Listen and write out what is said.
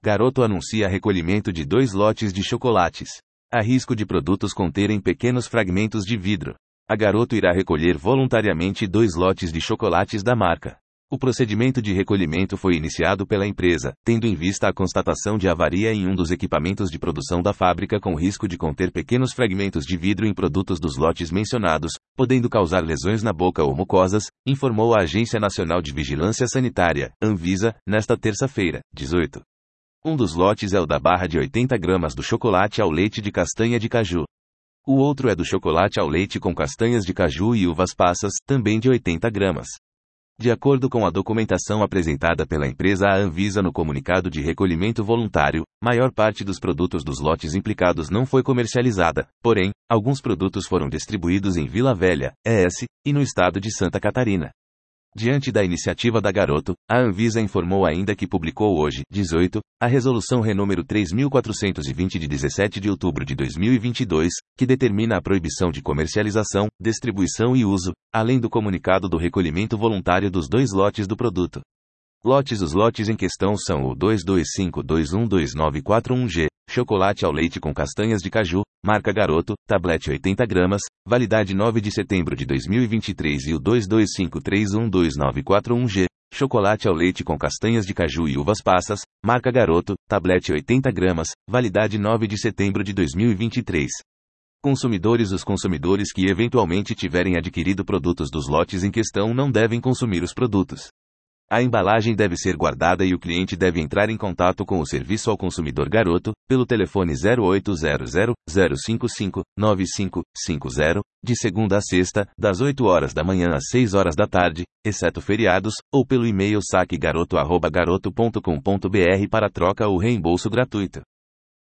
Garoto anuncia recolhimento de 2 lotes de chocolates. Há risco de produtos conterem pequenos fragmentos de vidro. A Garoto irá recolher voluntariamente 2 lotes de chocolates da marca. O procedimento de recolhimento foi iniciado pela empresa, tendo em vista a constatação de avaria em um dos equipamentos de produção da fábrica com risco de conter pequenos fragmentos de vidro em produtos dos lotes mencionados, podendo causar lesões na boca ou mucosas, informou a Agência Nacional de Vigilância Sanitária, Anvisa, nesta terça-feira, 18. Um dos lotes é o da barra de 80 gramas do chocolate ao leite de castanha de caju. O outro é do chocolate ao leite com castanhas de caju e uvas passas, também de 80 gramas. De acordo com a documentação apresentada pela empresa à Anvisa no comunicado de recolhimento voluntário, maior parte dos produtos dos lotes implicados não foi comercializada, porém, alguns produtos foram distribuídos em Vila Velha, ES, e no estado de Santa Catarina. Diante da iniciativa da Garoto, a Anvisa informou ainda que publicou hoje, 18, a Resolução Renúmero 3.420 de 17 de outubro de 2022, que determina a proibição de comercialização, distribuição e uso, além do comunicado do recolhimento voluntário dos 2 lotes do produto. Os lotes em questão são o 225212941G, chocolate ao leite com castanhas de caju, marca Garoto, tablete 80 gramas, validade 9 de setembro de 2023 e o 225312941G, chocolate ao leite com castanhas de caju e uvas passas, marca Garoto, tablete 80 gramas, validade 9 de setembro de 2023. Os consumidores que eventualmente tiverem adquirido produtos dos lotes em questão não devem consumir os produtos. A embalagem deve ser guardada e o cliente deve entrar em contato com o Serviço ao Consumidor Garoto, pelo telefone 0800-055-9550, de segunda a sexta, das 8 horas da manhã às 6 horas da tarde, exceto feriados, ou pelo e-mail saquegaroto@garoto.com.br para troca ou reembolso gratuito.